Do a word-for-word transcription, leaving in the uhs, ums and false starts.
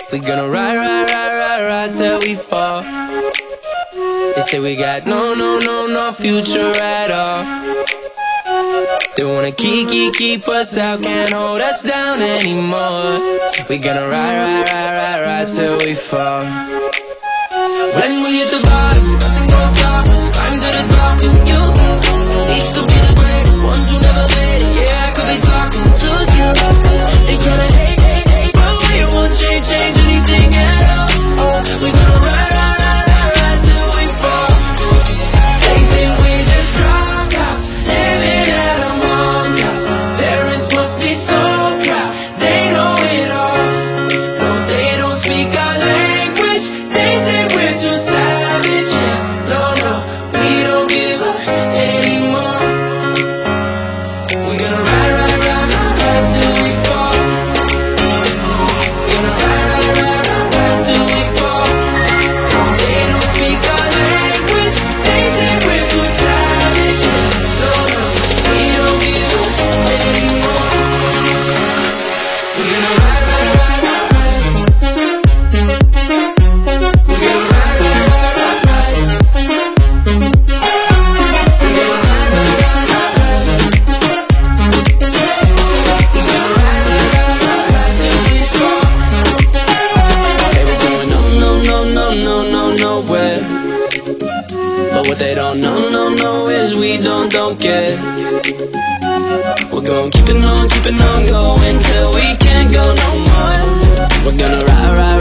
We gonna ride, ride, ride, ride, ride till we fall. They say we got no, no, no, no future at all. They wanna keep, keep, keep us out, can't hold us down anymore. We gonna ride, ride, ride, ride, ride till we fall. When we hit the bottom, nothing gon' stop us. Climb to the top and you, we could be the greatest ones who never made it. Yeah, I could be talking to you. They tryna hate, hate, hate, but we won't change, change anything at all. We gonna ride, ride, ride, ride, ride till we fall. They think we just dropped out, living at our mom's house. Parents must be so proud, they know it all. No, they don't speak our language, they say we're too savage. Yeah, no, no, we don't give up anymore. We gonna ride, ride, ride, ride, ride till we fall. Gonna ride, ride, ride, ride, ride till we fall. They don't speak our language, they say we're too savage. Yeah, no, no, we don't give up anymore. We gonna ride, ride, ride, ride, ride. We gonna ride, ride, ride, ride, ride. We gonna ride, ride, ride, ride, ride. We gonna ride, ride, ride, ride, ride till we fall. They were going no, no, no, no, no, no, nowhere. But what they don't know, no, no, is we don't, don't care. We're gonna keep it on, keep it on going till we can't go no more. We're gonna ride, ride,